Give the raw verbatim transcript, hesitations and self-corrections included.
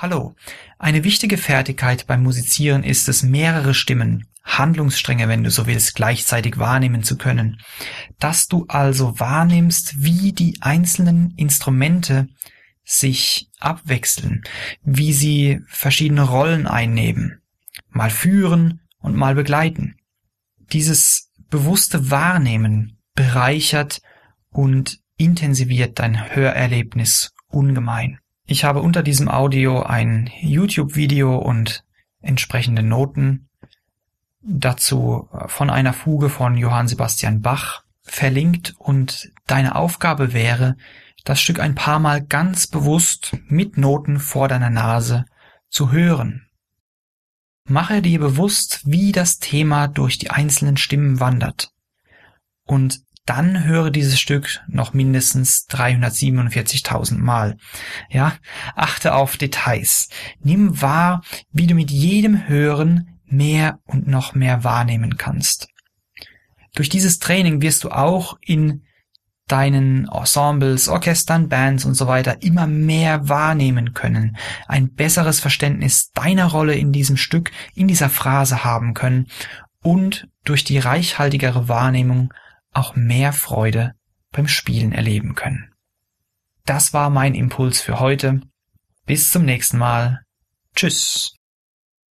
Hallo. Eine wichtige Fertigkeit beim Musizieren ist es, mehrere Stimmen, Handlungsstränge, wenn du so willst, gleichzeitig wahrnehmen zu können. Dass du also wahrnimmst, wie die einzelnen Instrumente sich abwechseln, wie sie verschiedene Rollen einnehmen, mal führen und mal begleiten. Dieses bewusste Wahrnehmen bereichert und intensiviert dein Hörerlebnis ungemein. Ich habe unter diesem Audio ein YouTube-Video und entsprechende Noten dazu von einer Fuge von Johann Sebastian Bach verlinkt, und deine Aufgabe wäre, das Stück ein paar Mal ganz bewusst mit Noten vor deiner Nase zu hören. Mache dir bewusst, wie das Thema durch die einzelnen Stimmen wandert, und dann höre dieses Stück noch mindestens dreihundertsiebenundvierzigtausend Mal. Ja, achte auf Details. Nimm wahr, wie du mit jedem Hören mehr und noch mehr wahrnehmen kannst. Durch dieses Training wirst du auch in deinen Ensembles, Orchestern, Bands und so weiter immer mehr wahrnehmen können, ein besseres Verständnis deiner Rolle in diesem Stück, in dieser Phrase haben können und durch die reichhaltigere Wahrnehmung auch mehr Freude beim Spielen erleben können. Das war mein Impuls für heute. Bis zum nächsten Mal. Tschüss.